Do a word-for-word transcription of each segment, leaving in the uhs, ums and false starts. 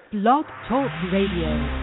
Blog Talk Radio.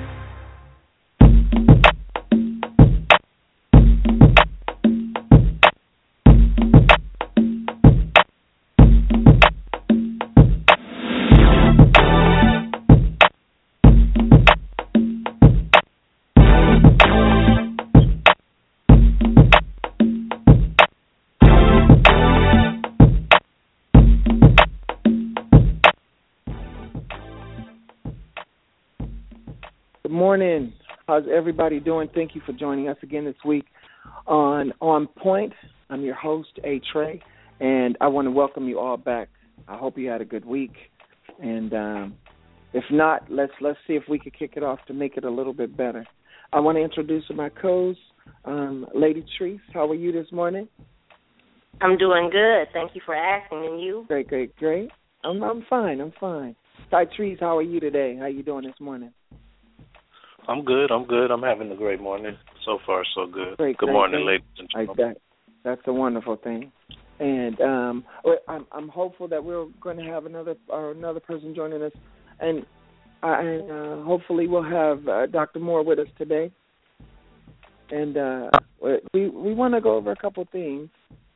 Morning. How's everybody doing? Thank you for joining us again this week on On Point. I'm your host, A. Trey, and I want to welcome you all back. I hope you had a good week, and um, if not, let's let's see if we could kick it off to make it a little bit better. I want to introduce my co-host, um, Lady Treese. How are you this morning? I'm doing good. Thank you for asking. And you? Great, great, great. I'm I'm fine. I'm fine. Ty Treese, how are you today? How are you doing this morning? I'm good. I'm good. I'm having a great morning. So far, so good. Great, good great, morning, great. ladies and gentlemen. That, that's a wonderful thing. And um, I'm, I'm hopeful that we're going to have another uh, another person joining us, and uh, and uh, hopefully we'll have uh, Doctor Moore with us today. And uh, we we want to go over a couple of things.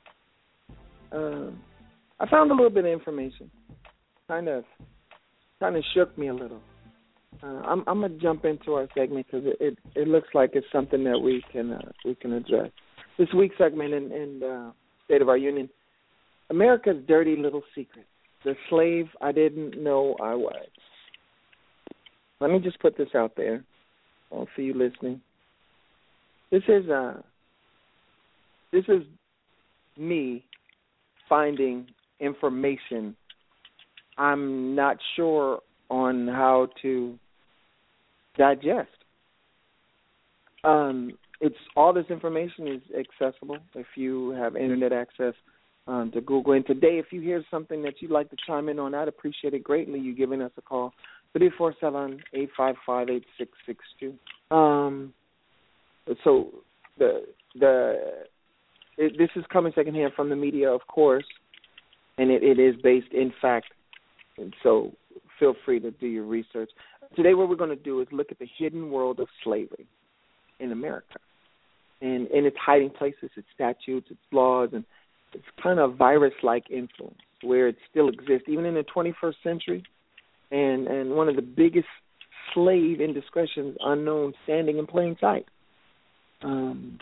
Um, I found a little bit of information, kind of kind of shook me a little. Uh, I'm, I'm gonna jump into our segment because it, it, it looks like it's something that we can uh, we can address. This week's segment in, in uh, State of Our Union, America's Dirty Little Secret: the slave I didn't know I was. Let me just put this out there, uh, for you listening. This is uh, this is me finding information I'm not sure on how to digest. Um, it's all this information is accessible if you have internet access um, to Google. And today, if you hear something that you'd like to chime in on, I'd appreciate it greatly. You giving us a call, three four seven, eight five five, eight six six two. Um, so the the it, this is coming secondhand from the media, of course, and it, it is based in fact. And so feel free to do your research. Today what we're going to do is look at the hidden world of slavery in America and, and its hiding places, its statutes, its laws, and its kind of virus-like influence where it still exists, even in the twenty-first century, and, and one of the biggest slave indiscretions unknown standing in plain sight. Um,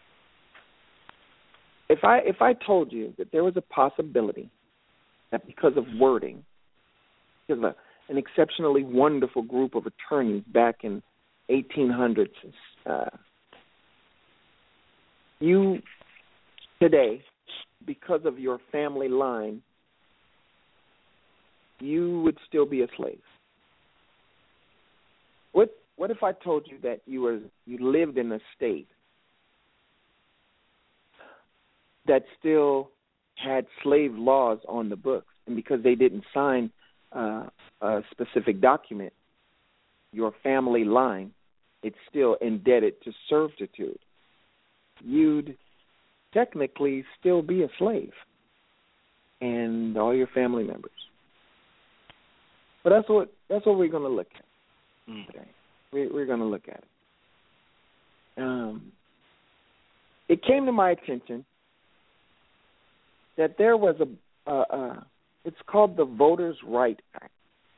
if I if I told you that there was a possibility that because of wording, because of a an exceptionally wonderful group of attorneys back in eighteen hundreds. Uh, you today, because of your family line, you would still be a slave. What what if I told you that you were you lived in a state that still had slave laws on the books, and because they didn't sign Uh, a specific document, your family line, it's still indebted to servitude. You'd technically still be a slave, and all your family members. But that's what that's what we're going to look at mm. today. We, we're going to look at it. Um, it came to my attention that there was a. a, a It's called the Voters' Right Act.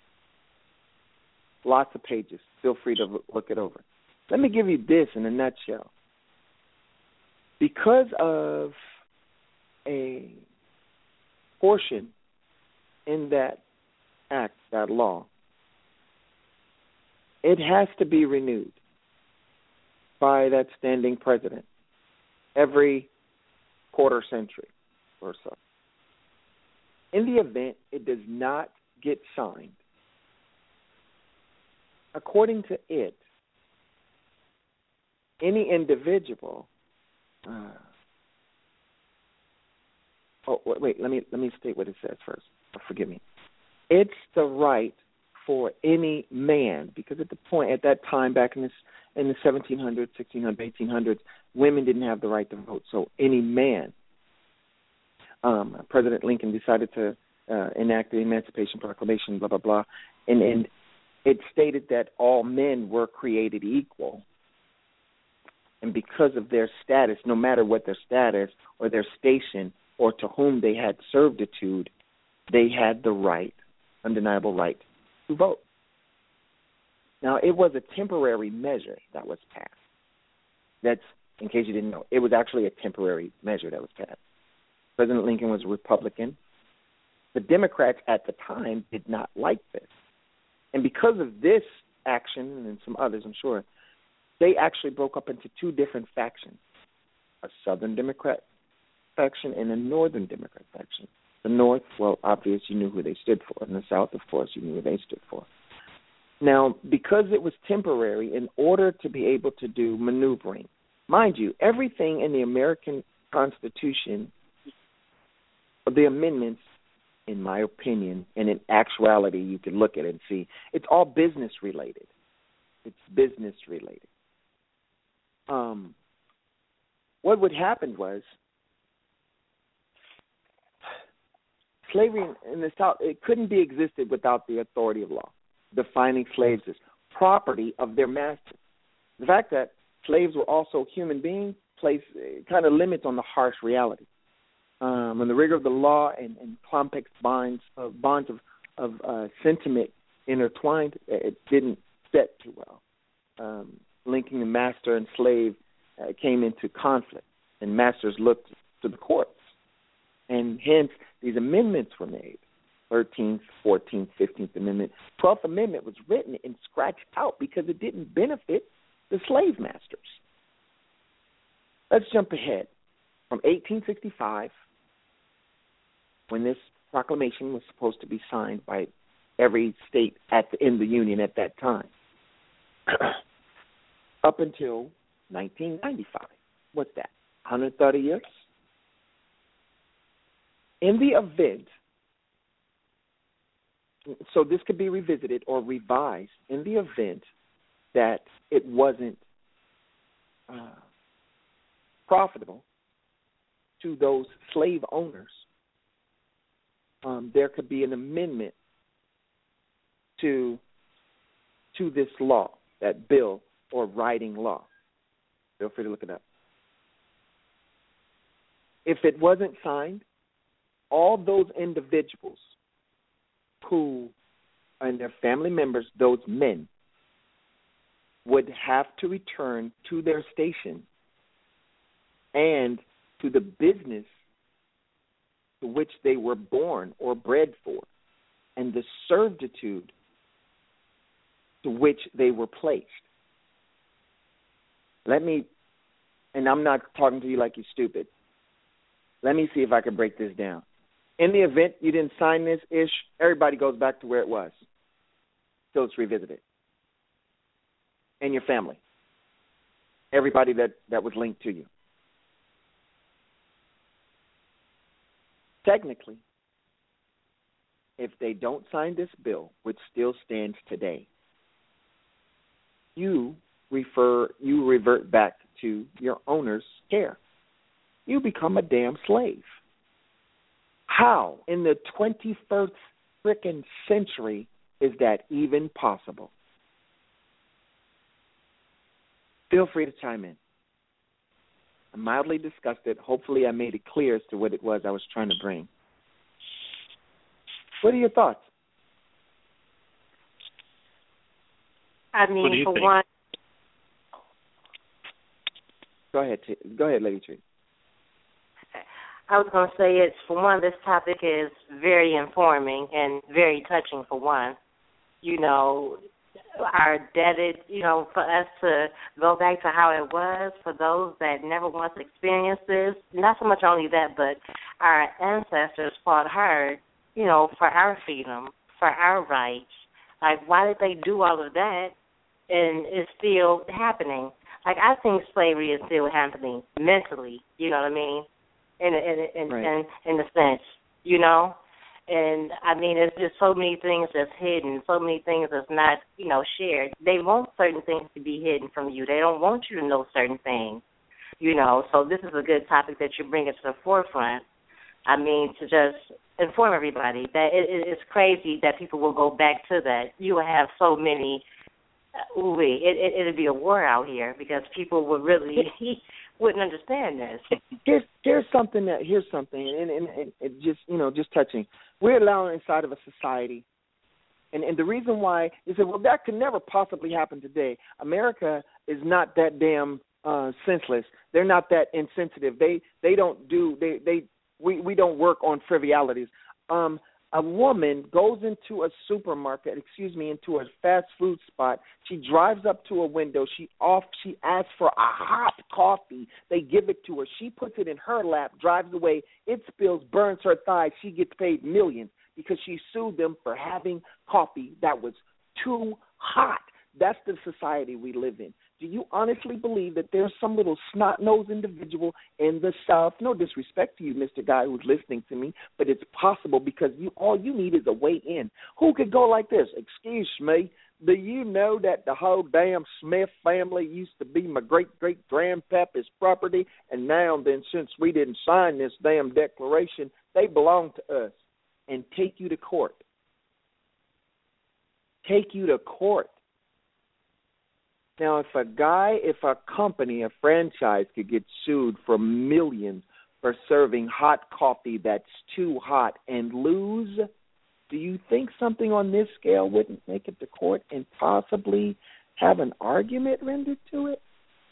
Lots of pages. Feel free to look it over. Let me give you this in a nutshell. Because of a portion in that act, that law, it has to be renewed by that standing president every quarter century or so. In the event it does not get signed, according to it, any individual. Uh, oh wait, wait, let me let me state what it says first. Forgive me. It's the right for any man, because at the point at that time back in this in the seventeen hundreds, sixteen hundreds, eighteen hundreds, women didn't have the right to vote. So any man. Um, President Lincoln decided to uh, enact the Emancipation Proclamation, blah, blah, blah, and, and it stated that all men were created equal. And because of their status, no matter what their status or their station or to whom they had servitude, they had the right, undeniable right, to vote. Now, it was a temporary measure that was passed. That's, in case you didn't know, it was actually a temporary measure that was passed. President Lincoln was a Republican. The Democrats at the time did not like this. And because of this action and some others, I'm sure, they actually broke up into two different factions, a Southern Democrat faction and a Northern Democrat faction. The North, well, obviously you knew who they stood for. And the South, of course, you knew who they stood for. Now, because it was temporary, in order to be able to do maneuvering, mind you, everything in the American Constitution, the amendments, in my opinion, and in actuality, you can look at it and see, it's all business related. It's business related. Um, what would happen was slavery in, in the South, it couldn't be existed without the authority of law, defining slaves as property of their masters. The fact that slaves were also human beings placed kind of limits on the harsh reality. Um, when the rigor of the law and, and complex bonds of bonds of, of uh, sentiment intertwined, it didn't set too well. Um, linking the master and slave uh, came into conflict, and masters looked to the courts, and hence these amendments were made. thirteenth, fourteenth, fifteenth Amendment. twelfth Amendment was written and scratched out because it didn't benefit the slave masters. Let's jump ahead. From eighteen sixty-five, when this proclamation was supposed to be signed by every state at the, in the Union at that time, up until nineteen ninety-five. What's that, one hundred thirty years? In the event, so this could be revisited or revised in the event that it wasn't uh, profitable to those slave owners, um, there could be an amendment to to this law, that bill or writing law. Feel free to look it up. If it wasn't signed, all those individuals who and their family members, those men, would have to return to their station and to the business to which they were born or bred for, and the servitude to which they were placed. Let me, and I'm not talking to you like you're stupid. Let me see if I can break this down. In the event you didn't sign this, ish, everybody goes back to where it was. So it's revisited. And your family. Everybody that, that was linked to you. Technically, if they don't sign this bill, which still stands today, you refer you revert back to your owner's care. You become a damn slave. How in the twenty-first frickin' century is that even possible? Feel free to chime in. I mildly discussed it. Hopefully I made it clear as to what it was I was trying to bring. What are your thoughts? I mean, for think? one... Go ahead. Go ahead, Lady Tree. I was going to say, it's for one, this topic is very informing and very touching for one. You know, are indebted, you know, for us to go back to how it was for those that never once experienced this. Not so much only that, but our ancestors fought hard, you know, for our freedom, for our rights. Like, why did they do all of that and it's still happening? Like, I think slavery is still happening mentally, you know what I mean? In in in, right. in in the sense, you know? And, I mean, there's just so many things that's hidden, so many things that's not, you know, shared. They want certain things to be hidden from you. They don't want you to know certain things, you know. So this is a good topic that you're bringing to the forefront. I mean, to just inform everybody that it, it, it's crazy that people will go back to that. You will have so many. Uh, ooh, it, it it'd be a war out here because people would really wouldn't understand this. Here's here's something that here's something, and, and, and it just you know just touching. We're allowing inside of a society, and and the reason why is that well that could never possibly happen today. America is not that damn uh, senseless. They're not that insensitive. They they don't do they they we we don't work on trivialities. Um, a woman goes into a supermarket, excuse me, into a fast food spot. She drives up to a window. She off. She asks for a hot coffee. They give it to her. She puts it in her lap, drives away. It spills, burns her thighs. She gets paid millions because she sued them for having coffee that was too hot. That's the society we live in. Do you honestly believe that there's some little snot-nosed individual in the South? No disrespect to you, Mister Guy who's listening to me, but it's possible because you all you need is a way in. Who could go like this? Excuse me, do you know that the whole damn Smith family used to be my great-great-grandpapa's property, and now then since we didn't sign this damn declaration, they belong to us, and take you to court. Take you to court. Now, if a guy, if a company, a franchise could get sued for millions for serving hot coffee that's too hot and lose, do you think something on this scale wouldn't make it to court and possibly have an argument rendered to it?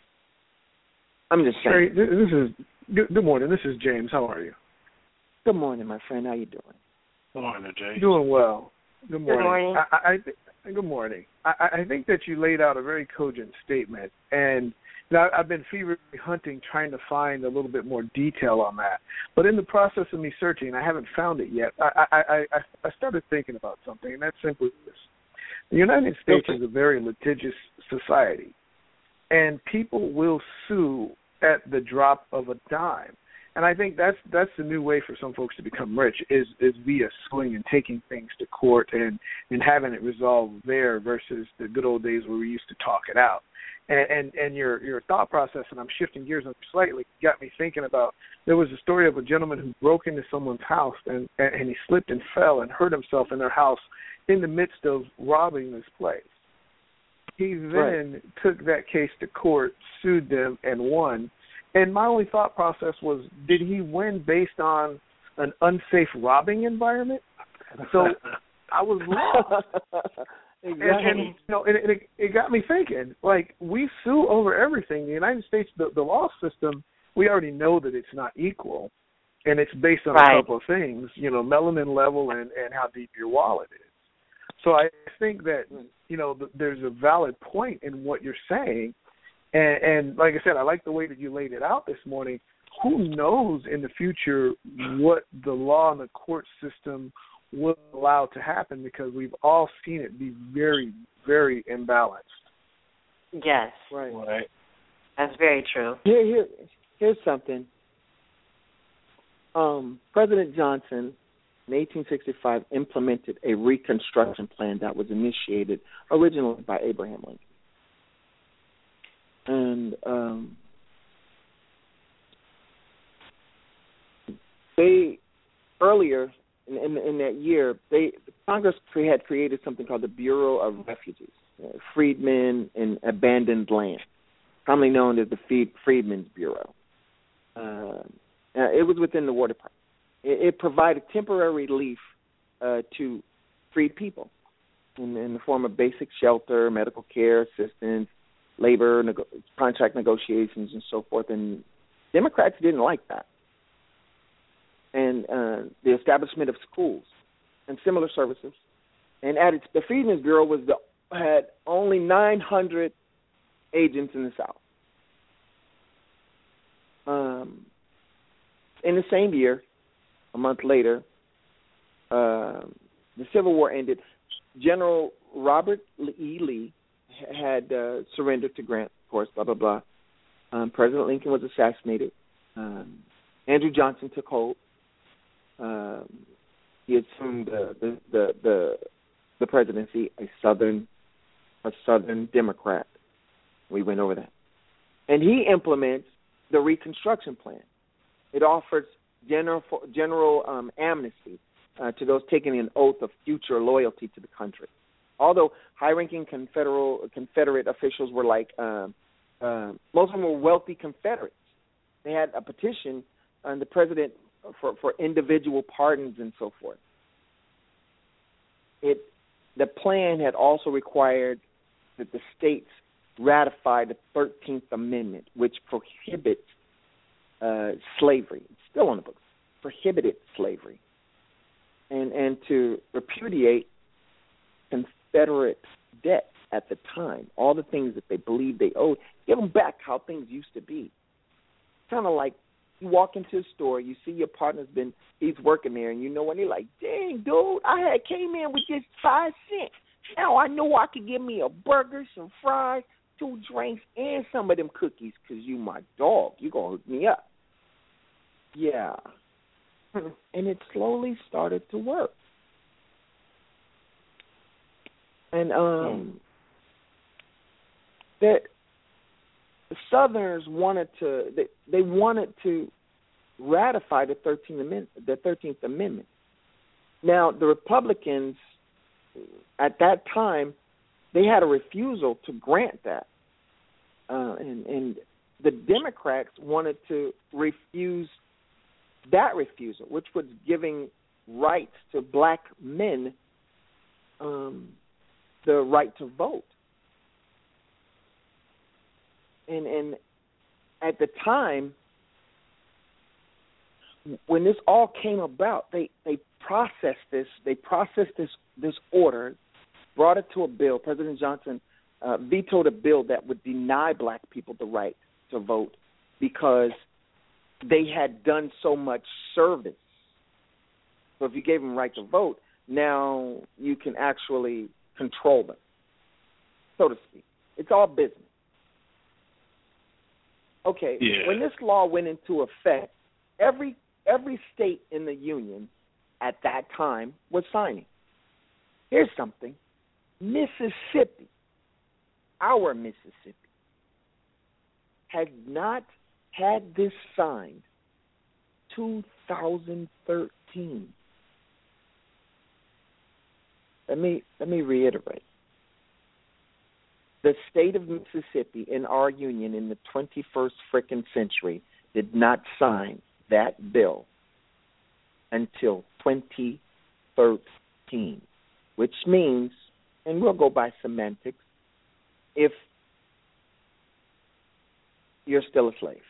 I'm just saying. Hey, this is good, good morning. This is James. How are you? Good morning, my friend. How you doing? Good morning, Jay. Doing well. Good morning. Good morning. I, I, I th- good morning. I, I think that you laid out a very cogent statement, and now I've been feverishly hunting, trying to find a little bit more detail on that. But in the process of me searching, I haven't found it yet. I, I, I, I started thinking about something, and that's simply this. The United States is a very litigious society, and people will sue at the drop of a dime. And I think that's that's the new way for some folks to become rich is is via suing and taking things to court and, and having it resolved there versus the good old days where we used to talk it out. And and, and your, your thought process, and I'm shifting gears slightly, got me thinking about there was a story of a gentleman who broke into someone's house and, and he slipped and fell and hurt himself in their house in the midst of robbing this place. He then right. took that case to court, sued them, and won. And my only thought process was, did he win based on an unsafe robbing environment? So I was lost. Exactly. And, and you know, and it, it got me thinking. Like, we sue over everything. The United States, the, the law system, we already know that it's not equal, and it's based on right. a couple of things. You know, melanin level and, and how deep your wallet is. So I think that you know th- there's a valid point in what you're saying. And, and like I said, I like the way that you laid it out this morning. Who knows in the future what the law and the court system will allow to happen, because we've all seen it be very, very imbalanced. Yes. Right. Right. That's very true. Here, here, here's something. Um, President Johnson, in eighteen sixty-five, implemented a Reconstruction plan that was initiated originally by Abraham Lincoln. And um, they earlier in, in, in that year, they Congress had created something called the Bureau of Refugees, uh, freedmen and abandoned land, commonly known as the Freedmen's Bureau. Uh, it was within the War Department. It, it provided temporary relief uh, to freed people in, in the form of basic shelter, medical care, assistance, labor, nego- contract negotiations, and so forth. And Democrats didn't like that. And uh, the establishment of schools and similar services. And at its, the Freedmen's Bureau was the, had only nine hundred agents in the South. Um, in the same year, a month later, uh, the Civil War ended. General Robert E. Lee had uh, surrendered to Grant, of course, blah, blah, blah. Um, President Lincoln was assassinated. Um, Andrew Johnson took hold. Um, he assumed the, the, the, the, the presidency, a Southern, a Southern Democrat. We went over that. And he implements the Reconstruction Plan. It offers general general um, amnesty uh, to those taking an oath of future loyalty to the country. Although high-ranking Confederate Confederate officials were like uh, uh, most of them were wealthy Confederates. They had a petition on the president for, for individual pardons and so forth. It the plan had also required that the states ratify the thirteenth Amendment, which prohibits uh, slavery. It's still on the books. Prohibited slavery, and and to repudiate Confederate debt at the time, all the things that they believed they owed, give them back how things used to be. Kind of like you walk into a store, you see your partner's been, he's working there, and you know when they're like, dang, dude, I had came in with just five cents. Now I know I could get me a burger, some fries, two drinks, and some of them cookies because you my dog. You going to hook me up. Yeah. And it slowly started to work. And um, that the Southerners wanted to, they, they wanted to ratify the thirteenth Amendment. The thirteenth Amendment. Now, the Republicans at that time, they had a refusal to grant that, uh, and, and the Democrats wanted to refuse that refusal, which was giving rights to black men, um, the right to vote. And and at the time, when this all came about, they, they processed this. They processed this this order, brought it to a bill. President Johnson uh, vetoed a bill that would deny black people the right to vote because they had done so much service. So if you gave them right to vote, now you can actually control them, so to speak. It's all business. Okay, yeah. When this law went into effect, every every state in the Union at that time was signing. Here's something. Mississippi, our Mississippi, had not had this signed two thousand thirteen. Let me let me reiterate. The state of Mississippi in our union in the twenty-first frickin' century did not sign that bill until twenty thirteen, which means, and we'll go by semantics, if you're still a slave,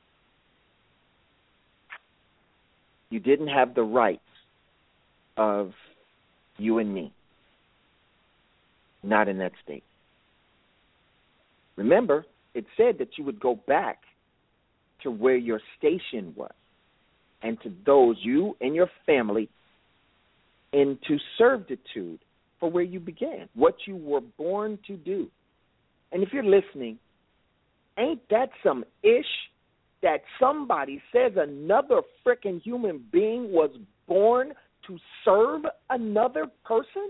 you didn't have the rights of you and me, not in that state. Remember, it said that you would go back to where your station was and to those, you and your family, into servitude for where you began, what you were born to do. And if you're listening, ain't that some ish that somebody says another frickin' human being was born to serve another person?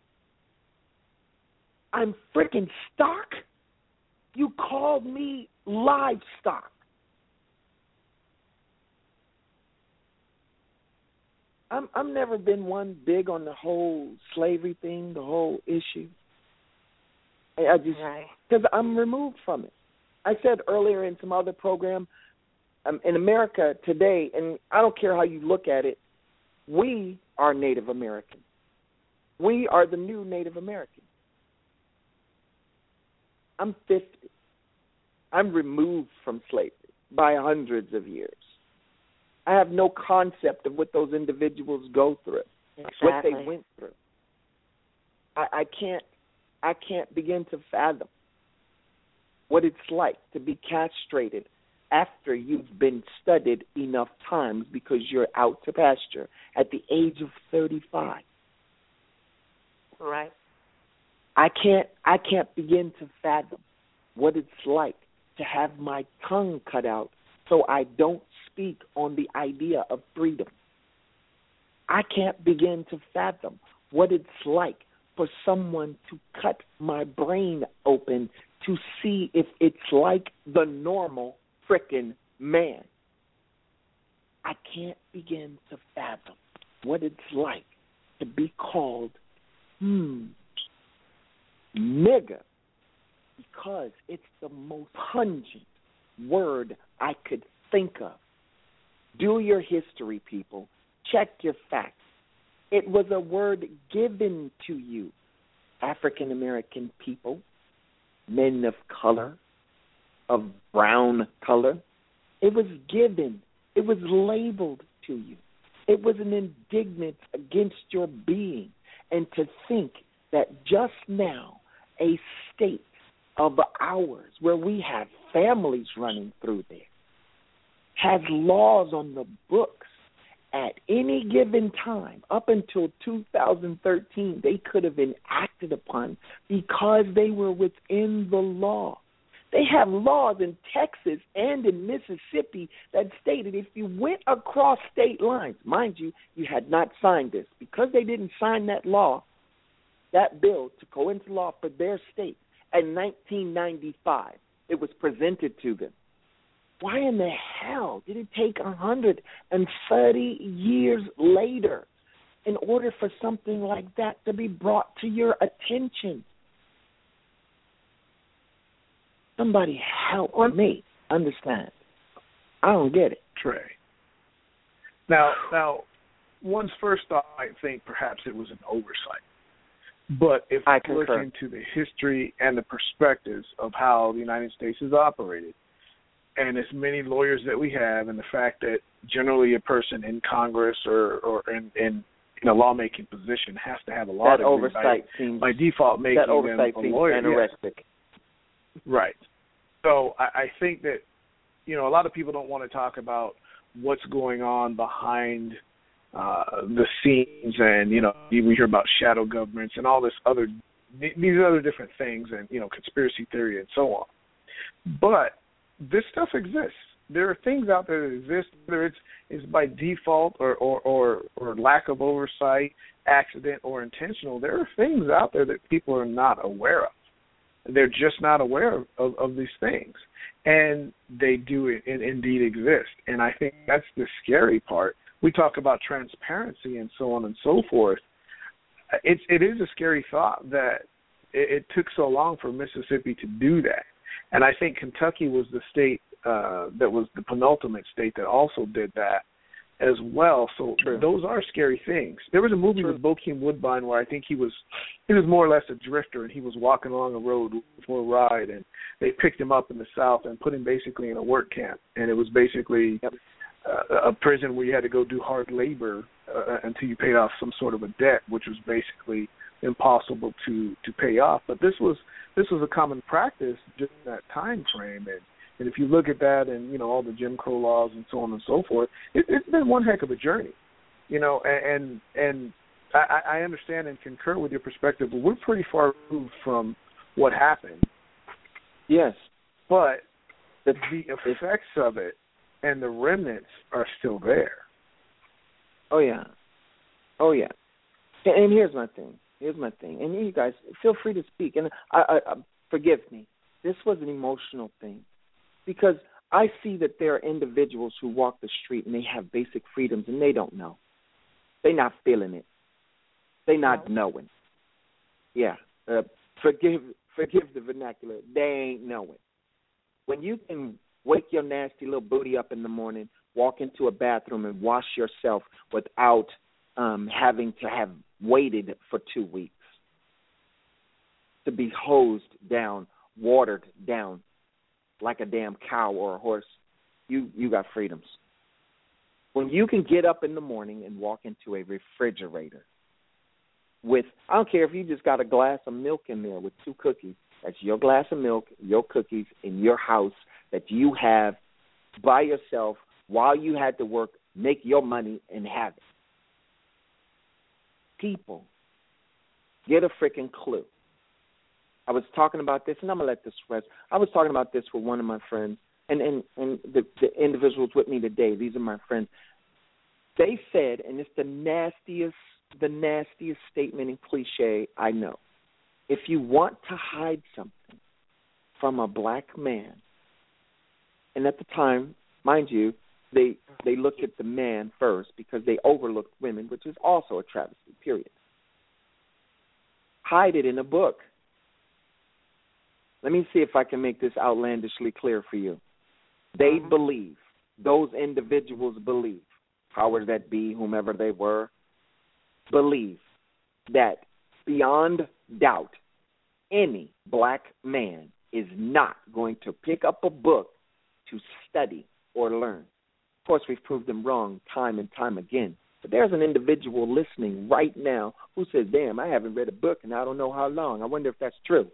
I'm frickin' stock? You called me livestock. I'm I'm never been one big on the whole slavery thing, the whole issue. I, I just because I'm removed from it. I said earlier in some other program, um, in America today, and I don't care how you look at it, we are Native American. We are the new Native American. I'm fifty. I'm removed from slavery by hundreds of years. I have no concept of what those individuals go through, exactly. what they went through. I, I can't. I can't begin to fathom what it's like to be castrated after you've been studied enough times because you're out to pasture at the age of thirty-five. Right. I can't I can't begin to fathom what it's like to have my tongue cut out so I don't speak on the idea of freedom. I can't begin to fathom what it's like for someone to cut my brain open to see if it's like the normal frickin' man. I can't begin to fathom what it's like to be called, hmm, nigger, because it's the most pungent word I could think of. Do your history, people. Check your facts. It was a word given to you, African American people, men of color, of brown color. It was given. It was labeled to you. It was an indignance against your being. And to think that just now a state of ours where we have families running through there has laws on the books at any given time, up until two thousand thirteen, they could have been acted upon because they were within the law. They have laws in Texas and in Mississippi that stated if you went across state lines, mind you, you had not signed this. Because they didn't sign that law, that bill to go into law for their state in nineteen ninety-five, it was presented to them. Why in the hell did it take one hundred thirty years later in order for something like that to be brought to your attention? Somebody help me understand. I don't get it. Trey. Now, now, one's first thought might think perhaps it was an oversight. But if I you look concur. into the history and the perspectives of how the United States has operated, and as many lawyers that we have, and the fact that generally a person in Congress or, or in, in, in a lawmaking position has to have a law that degree oversight by, seems by default making that oversight them a seems lawyer. anorexic. Yes. Right. So I, I think that, you know, a lot of people don't want to talk about what's going on behind uh, the scenes, and, you know, we hear about shadow governments and all this other, these other different things, and, you know, conspiracy theory and so on. But this stuff exists. There are things out there that exist, whether it's, it's by default or, or, or, or lack of oversight, accident, or intentional. There are things out there that people are not aware of. They're just not aware of, of, of these things. And they do in, in, indeed exist. And I think that's the scary part. We talk about transparency and so on and so forth. It's, it is a scary thought that it, it took so long for Mississippi to do that. And I think Kentucky was the state uh, that was the penultimate state that also did that as well. So True. Those are scary things. There was a movie True. with Bokeem Woodbine where I think he was he was more or less a drifter, and he was walking along a road for a ride, and they picked him up in the South and put him basically in a work camp. And it was basically yep. uh, a prison where you had to go do hard labor uh, until you paid off some sort of a debt, which was basically impossible to, to pay off. But this was this was a common practice during that time frame, and And if you look at that and, you know, all the Jim Crow laws and so on and so forth, it, it's been one heck of a journey, you know, and and I, I understand and concur with your perspective, but we're pretty far removed from what happened. Yes. But the, the effects of it and the remnants are still there. Oh, yeah. Oh, yeah. And, and here's my thing. Here's my thing. And you guys, feel free to speak. And I, I, I, forgive me. This was an emotional thing. Because I see that there are individuals who walk the street and they have basic freedoms and they don't know. They're not feeling it. They're not knowing. Yeah. Uh, forgive forgive the vernacular. They ain't knowing. When you can wake your nasty little booty up in the morning, walk into a bathroom and wash yourself without um, having to have waited for two weeks to be hosed down, watered down, like a damn cow or a horse, you, you got freedoms. When you can get up in the morning and walk into a refrigerator with, I don't care if you just got a glass of milk in there with two cookies, that's your glass of milk, your cookies in your house that you have by yourself while you had to work, make your money and have it. People, get a freaking clue. I was talking about this, and I'm going to let this rest. I was talking about this with one of my friends, and, and, and the, the individuals with me today, these are my friends. They said, and it's the nastiest, the nastiest statement and cliche I know, if you want to hide something from a black man, and at the time, mind you, they they looked at the man first because they overlooked women, which is also a travesty, period. Hide it in a book. Let me see if I can make this outlandishly clear for you. They Mm-hmm. believe, those individuals believe, powers that be, whomever they were, believe that beyond doubt, any black man is not going to pick up a book to study or learn. Of course, we've proved them wrong time and time again. But there's an individual listening right now who says, damn, I haven't read a book and I don't know how long. I wonder if that's true.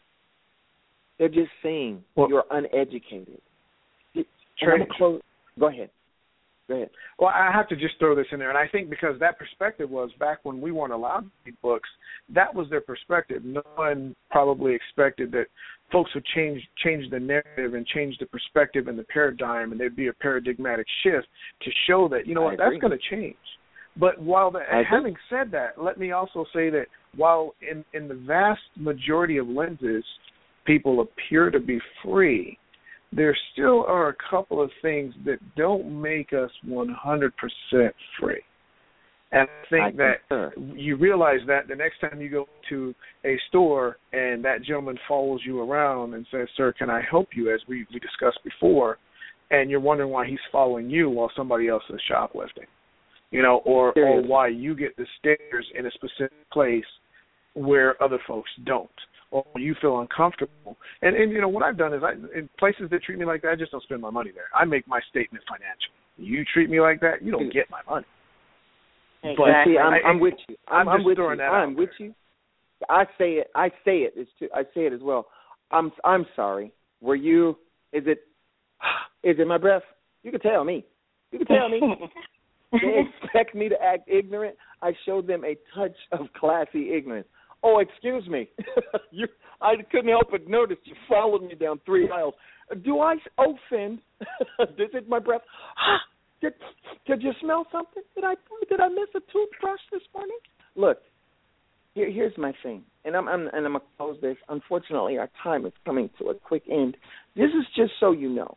They're just saying Well, you're uneducated. Trey, And I'm close. Go ahead. Go ahead. Well, I have to just throw this in there, and I think because that perspective was back when we weren't allowed to read books, that was their perspective. No one probably expected that folks would change change the narrative and change the perspective and the paradigm, and there'd be a paradigmatic shift to show that, you know what, that's going to change. But while the, having said that, let me also say that while in, in the vast majority of lenses people appear to be free, there still are a couple of things that don't make us one hundred percent free. And I think I that sure. you realize that the next time you go to a store and that gentleman follows you around and says, sir, can I help you, as we, we discussed before, and you're wondering why he's following you while somebody else is shoplifting, you know, or, or why you get the stairs in a specific place where other folks don't, or you feel uncomfortable. And, and you know, what I've done is I, in places that treat me like that, I just don't spend my money there. I make my statement financial. You treat me like that, you don't get my money. Exactly. But see, I'm, I'm with you. I'm, I'm, I'm with you. I'm with you. I say it. I say it. It's too, I say it as well. I'm. I'm sorry. Were you? Is it? Is it my breath? You can tell me. You can tell me. They expect me to act ignorant. I showed them a touch of classy ignorance. Oh, excuse me. you. I couldn't help but notice you followed me down three aisles. Do I offend? Is it my breath? Did, did you smell something? Did I did I miss a toothbrush this morning? Look, here, here's my thing, and I'm, I'm and I'm gonna close this. Unfortunately, our time is coming to a quick end. This is just so you know.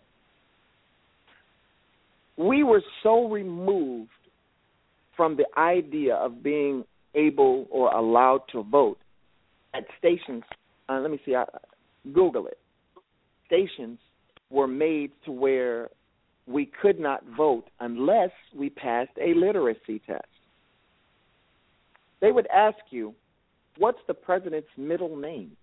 We were so removed from the idea of being able or allowed to vote at stations. Uh, let me see. I, Google it. Stations were made to where we could not vote unless we passed a literacy test. They would ask you, what's the president's middle name?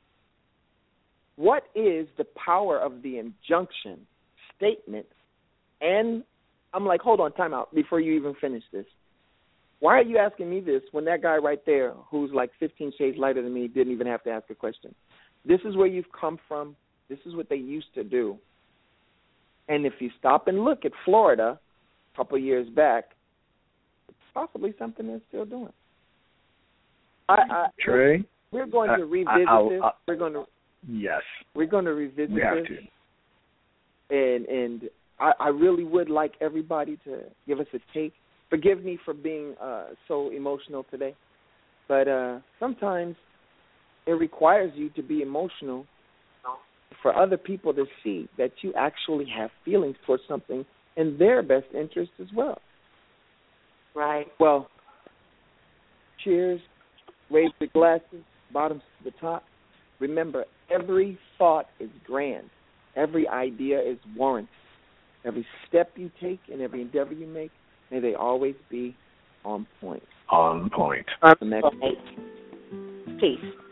What is the power of the injunction, statement, and I'm like, hold on, time out, before you even finish this. Why are you asking me this when that guy right there, who's like fifteen shades lighter than me, didn't even have to ask a question? This is where you've come from. This is what they used to do. And if you stop and look at Florida a couple of years back, it's possibly something they're still doing. I, I, Trey, we're going to revisit I, I, this. I, we're going to yes. We're going to revisit we have this. To. And and I, I really would like everybody to give us a take. Forgive me for being uh, so emotional today, but uh, sometimes it requires you to be emotional for other people to see that you actually have feelings towards something in their best interest as well. Right. Well, cheers. Raise the glasses, bottoms to the top. Remember, every thought is grand. Every idea is warranted. Every step you take and every endeavor you make, may they always be on point. On point. Until next Peace.